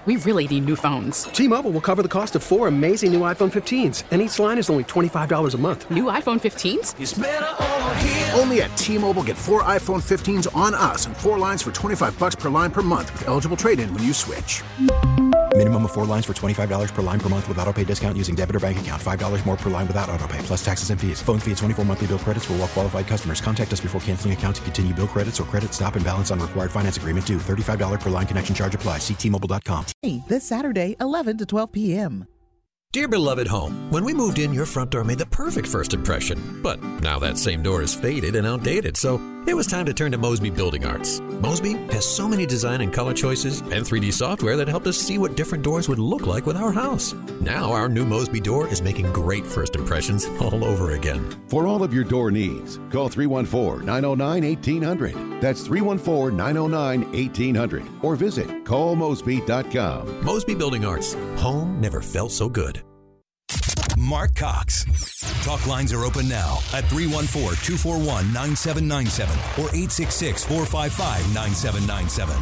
We really need new phones. T-Mobile will cover the cost of 4 amazing new iPhone 15s, and each line is only $25 a month. New iPhone 15s? It's better over here. Only at T-Mobile, get 4 iPhone 15s on us and 4 lines for $25 per line per month with eligible trade-in when you switch. Minimum of 4 lines for $25 per line per month with autopay discount using debit or bank account. $5 more per line without autopay, plus taxes and fees. Phone fee at 24 monthly bill credits for well-qualified customers. Contact us before canceling account to continue bill credits or credit stop and balance on required finance agreement due. $35 per line connection charge applies. See T-Mobile.com. This Saturday, 11 to 12 p.m. Dear beloved home, when we moved in, your front door made the perfect first impression. But now that same door is faded and outdated, so it was time to turn to Mosby Building Arts. Mosby has so many design and color choices and 3D software that helped us see what different doors would look like with our house. Now our new Mosby door is making great first impressions all over again. For all of your door needs, call 314-909-1800. That's 314-909-1800. Or visit callmosby.com. Mosby Building Arts. Home never felt so good. Mark Cox. Talk lines are open now at 314-241-9797 or 866-455-9797.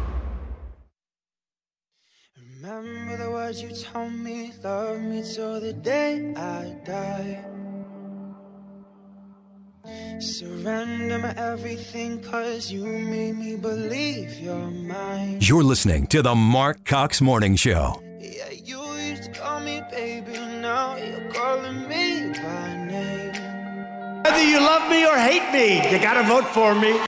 Remember the words you told me, love me till the day I die. Surrender my everything, 'cause you made me believe you're mine. You're listening to the Mark Cox Morning Show. Yeah, you used to call me baby, now you're calling me by name. Whether you love me or hate me, you gotta vote for me.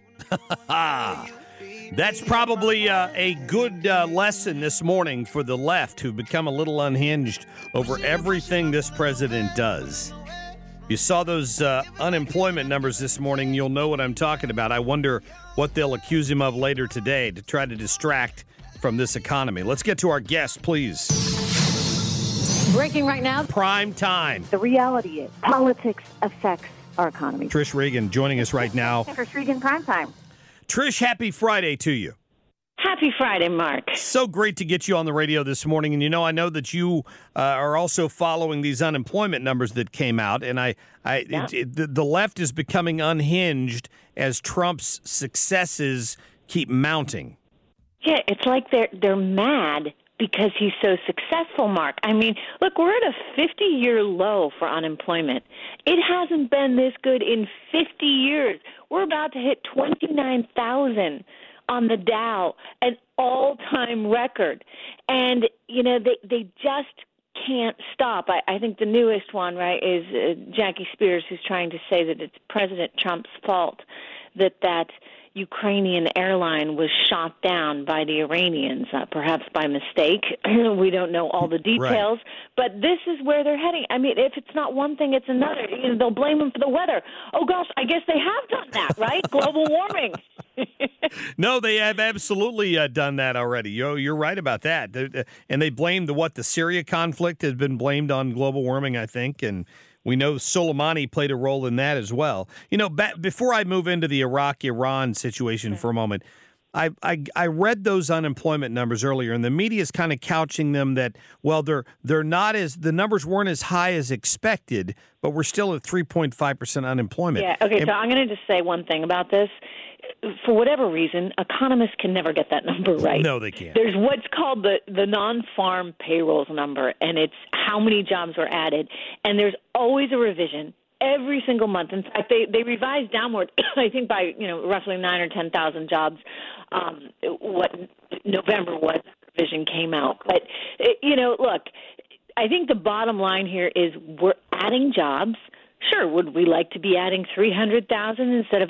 That's probably a good lesson this morning for the left, who've become a little unhinged over everything this president does. You saw those unemployment numbers this morning. You'll know what I'm talking about. I wonder what they'll accuse him of later today to try to distract from this economy. Let's get to our guest, please. Breaking right now. Prime time. The reality is politics affects our economy. Trish Regan joining us right now. Trish Regan, prime time. Trish, happy Friday to you. Happy Friday, Mark. So great to get you on the radio this morning. And, I know that you are also following these unemployment numbers that came out. And the left is becoming unhinged as Trump's successes keep mounting. Yeah, it's like they're mad because he's so successful, Mark. I mean, look, we're at a 50-year low for unemployment. It hasn't been this good in 50 years. We're about to hit 29,000 on the Dow, an all-time record. And, they just can't stop. I think the newest one, right, is Jackie Spears, who's trying to say that it's President Trump's fault that Ukrainian airline was shot down by the Iranians, perhaps by mistake. We don't know all the details, but this is where they're heading. I mean, if it's not one thing, it's another. They'll blame them for the weather. Oh, gosh, I guess they have done that, right? Global warming. No, they have absolutely done that already. You're right about that. And they blamed the Syria conflict has been blamed on global warming, I think, and we know Soleimani played a role in that as well. Before I move into the Iraq-Iran situation for a moment, I read those unemployment numbers earlier, and the media is kind of couching them that, well, they're not the numbers weren't as high as expected, but we're still at 3.5% unemployment. Yeah, okay, so I'm going to just say one thing about this. For whatever reason, economists can never get that number right. No, they can't. There's what's called the non-farm payrolls number, and it's how many jobs were added. And there's always a revision every single month. In fact, they revised downward, I think, by roughly 9,000 or 10,000 jobs. What November was, the revision came out. But, look, I think the bottom line here is we're adding jobs. Sure, would we like to be adding 300,000 instead of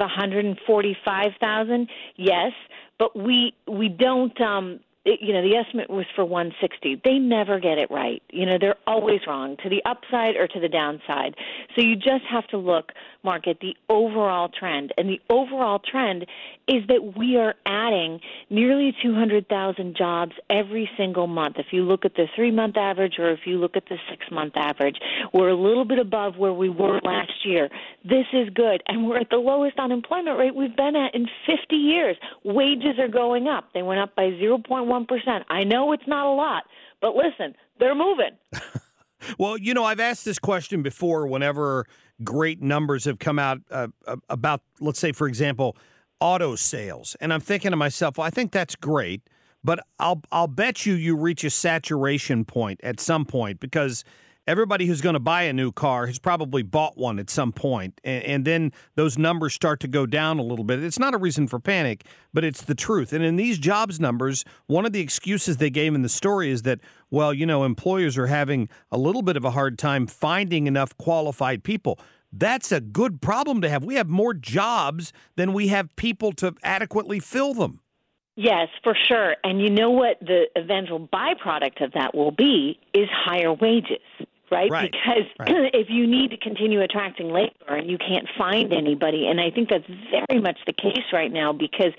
145,000? Yes, but we don't. The estimate was for 160. They never get it right. They're always wrong, to the upside or to the downside. So you just have to look, Mark, at the overall trend. And the overall trend is that we are adding nearly 200,000 jobs every single month. If you look at the 3-month average or if you look at the 6-month average, we're a little bit above where we were last year. This is good. And we're at the lowest unemployment rate we've been at in 50 years. Wages are going up. They went up by 0.1%. I know it's not a lot, but listen, they're moving. Well, I've asked this question before whenever great numbers have come out about, let's say, for example, auto sales. And I'm thinking to myself, well, I think that's great, But I'll bet you reach a saturation point at some point, because everybody who's going to buy a new car has probably bought one at some point, and then those numbers start to go down a little bit. It's not a reason for panic, but it's the truth. And in these jobs numbers, one of the excuses they gave in the story is that, well, employers are having a little bit of a hard time finding enough qualified people. That's a good problem to have. We have more jobs than we have people to adequately fill them. Yes, for sure. And you know what the eventual byproduct of that will be is higher wages, right? Because if you need to continue attracting labor and you can't find anybody, and I think that's very much the case right now, because,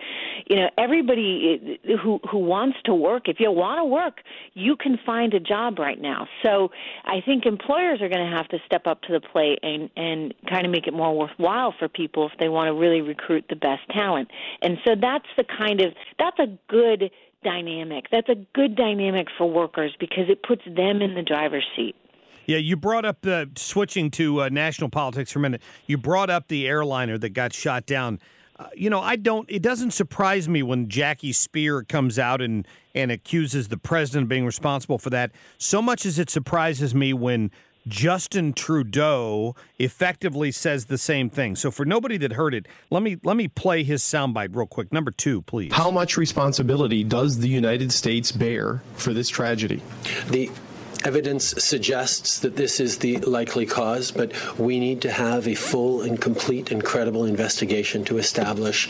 everybody who wants to work, if you want to work, you can find a job right now. So I think employers are going to have to step up to the plate and kind of make it more worthwhile for people if they want to really recruit the best talent. And so that's a good dynamic. That's a good dynamic for workers because it puts them in the driver's seat. Yeah, you brought up switching to national politics for a minute. You brought up the airliner that got shot down. It doesn't surprise me when Jackie Speer comes out and accuses the president of being responsible for that, so much as it surprises me when Justin Trudeau effectively says the same thing. So for nobody that heard it, let me play his soundbite real quick. Number 2, please. How much responsibility does the United States bear for this tragedy? The evidence suggests that this is the likely cause, but we need to have a full and complete and credible investigation to establish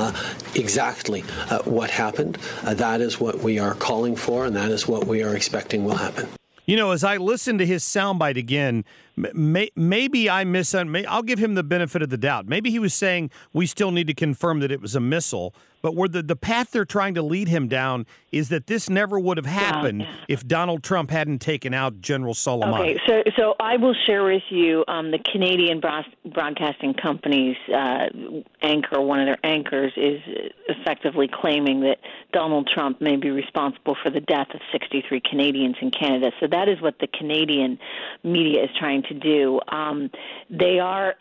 exactly what happened. That is what we are calling for, and that is what we are expecting will happen. As I listen to his soundbite again, maybe I'll give him the benefit of the doubt. Maybe he was saying we still need to confirm that it was a missile, but where the path they're trying to lead him down is that this never would have happened if Donald Trump hadn't taken out General Soleimani. Okay, so I will share with you the Canadian Broadcasting Company's anchor, one of their anchors, is effectively claiming that Donald Trump may be responsible for the death of 63 Canadians in Canada. So that is what the Canadian media is trying to do. They are,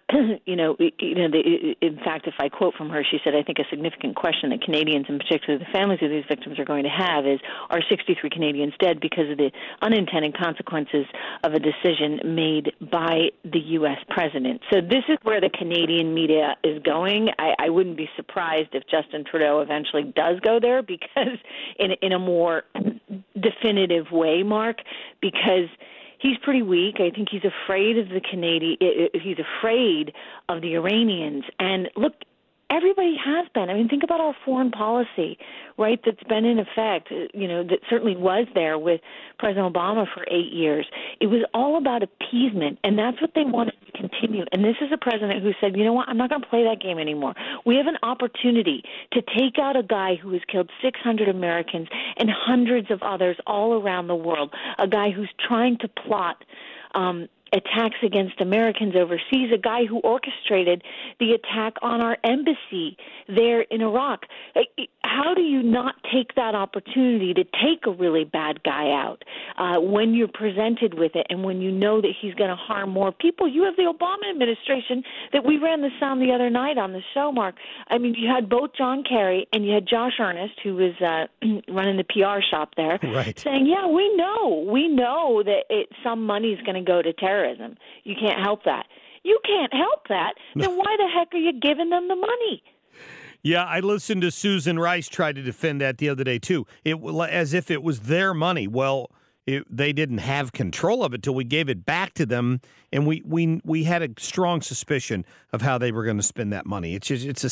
in fact, if I quote from her, she said, I think a significant question that Canadians, and particularly the families of these victims, are going to have is, are 63 Canadians dead because of the unintended consequences of a decision made by the U.S. president? So this is where the Canadian media is going. I wouldn't be surprised if Justin Trudeau eventually does go there, because in a more definitive way, Mark, because he's pretty weak. I think he's afraid of the he's afraid of the Iranians. And look, everybody has been. I mean, think about our foreign policy, right, that's been in effect, that certainly was there with President Obama for 8 years. It was all about appeasement, and that's what they wanted to continue. And this is a president who said, you know what, I'm not going to play that game anymore. We have an opportunity to take out a guy who has killed 600 Americans and hundreds of others all around the world, a guy who's trying to plot attacks against Americans overseas, a guy who orchestrated the attack on our embassy there in Iraq. How do you not take that opportunity to take a really bad guy out when you're presented with it and when you know that he's going to harm more people? You have the Obama administration that we ran the sound the other night on the show, Mark. I mean, you had both John Kerry and you had Josh Earnest, who was running the PR shop there, saying, yeah, we know that some money's going to go to terrorism. You can't help that. You can't help that. Then why the heck are you giving them the money? Yeah, I listened to Susan Rice try to defend that the other day, too. As if it was their money. Well, they didn't have control of it till we gave it back to them, and we had a strong suspicion of how they were going to spend that money. It's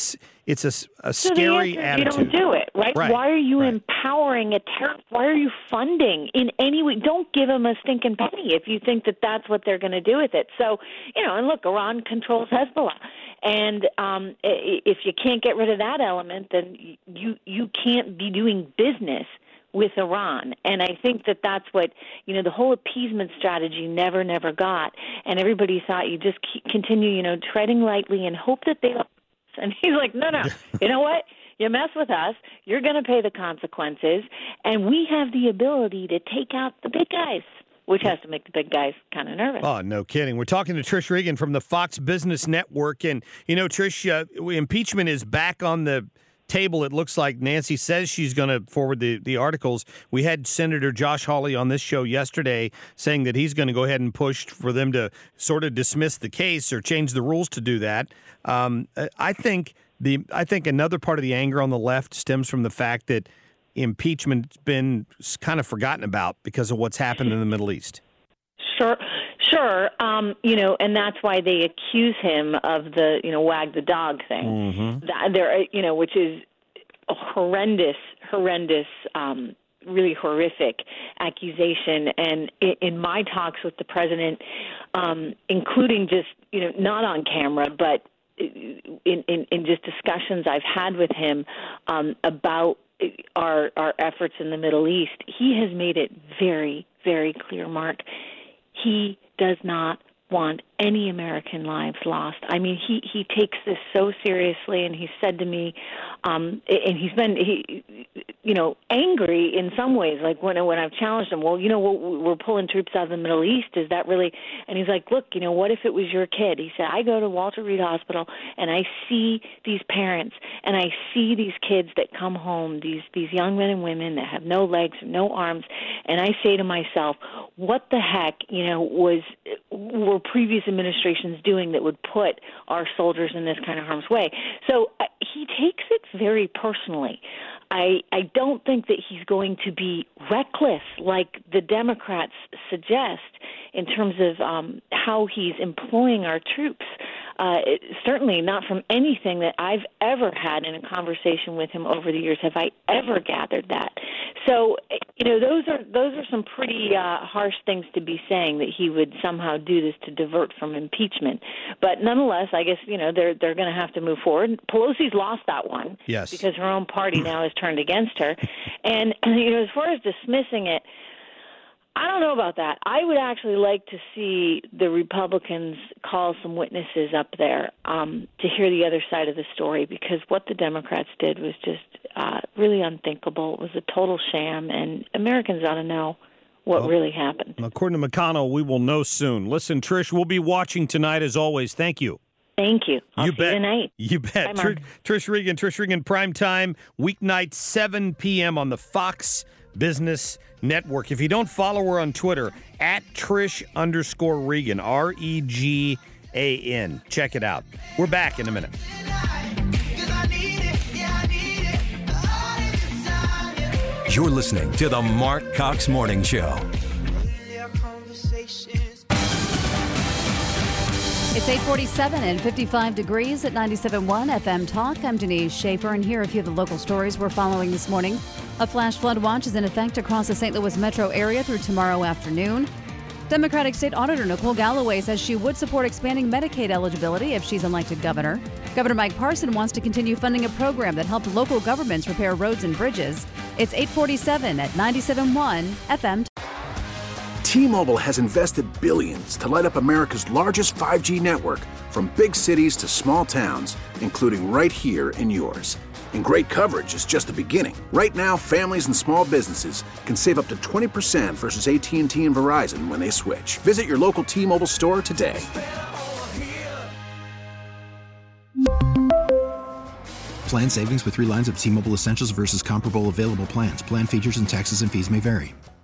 a scary attitude. You don't do it, right? Why are you empowering a terrorist? Why are you funding in any way? Don't give them a stinking penny if you think that that's what they're going to do with it. So, and look, Iran controls Hezbollah. And if you can't get rid of that element, then you can't be doing business with Iran. And I think that that's what, the whole appeasement strategy never got. And everybody thought you just continue, treading lightly and hope that they... And he's like, no, you know what? You mess with us, you're going to pay the consequences. And we have the ability to take out the big guys, which has to make the big guys kind of nervous. Oh, no kidding. We're talking to Trish Regan from the Fox Business Network. And, Trish, impeachment is back on the table, it looks like Nancy says she's going to forward the articles. We had Senator Josh Hawley on this show yesterday saying that he's going to go ahead and push for them to sort of dismiss the case or change the rules to do that. I think another part of the anger on the left stems from the fact that impeachment's been kind of forgotten about because of what's happened in the Middle East. Sure. And that's why they accuse him of the, wag the dog thing. Mm-hmm. Which is a horrendous, really horrific accusation. And in my talks with the president, including just, not on camera, but in just discussions I've had with him about our efforts in the Middle East, he has made it very, very clear, Mark. He does not want any American lives lost. I mean, he takes this so seriously, and he said to me, and he's been angry in some ways. Like when I've challenged him, well, we're pulling troops out of the Middle East. Is that really? And he's like, look, what if it was your kid? He said, I go to Walter Reed Hospital and I see these parents and I see these kids that come home, these young men and women that have no legs, no arms, and I say to myself, what the heck, were previous administrations doing that would put our soldiers in this kind of harm's way? So he takes it very personally. I don't think that he's going to be reckless like the Democrats suggest in terms of how he's employing our troops. Certainly not from anything that I've ever had in a conversation with him over the years have I ever gathered that. So, those are some pretty harsh things to be saying, that he would somehow do this to divert from impeachment. But nonetheless, I guess, they're going to have to move forward. Pelosi's lost that one. Yes. Because her own party now has turned against her. And as far as dismissing it, I don't know about that. I would actually like to see the Republicans call some witnesses up there to hear the other side of the story, because what the Democrats did was just really unthinkable. It was a total sham, and Americans ought to know what really happened. According to McConnell, we will know soon. Listen, Trish, we'll be watching tonight as always. Thank you. Thank you. I'll see you tonight. You bet. Bye, Trish Regan, prime time, weeknight, 7 p.m. on the Fox Business Network. If you don't follow her on Twitter, at Trish_Regan, REGAN. Check it out. We're back in a minute. You're listening to the Mark Cox Morning Show. It's 8:47 and 55 degrees at 97.1 FM Talk. I'm Denise Schaefer, and here are a few of the local stories we're following this morning. A flash flood watch is in effect across the St. Louis metro area through tomorrow afternoon. Democratic State Auditor Nicole Galloway says she would support expanding Medicaid eligibility if she's elected governor. Governor Mike Parson wants to continue funding a program that helped local governments repair roads and bridges. It's 8:47 at 97.1 FM Talk. T-Mobile has invested billions to light up America's largest 5G network, from big cities to small towns, including right here in yours. And great coverage is just the beginning. Right now, families and small businesses can save up to 20% versus AT&T and Verizon when they switch. Visit your local T-Mobile store today. Plan savings with 3 lines of T-Mobile Essentials versus comparable available plans. Plan features and taxes and fees may vary.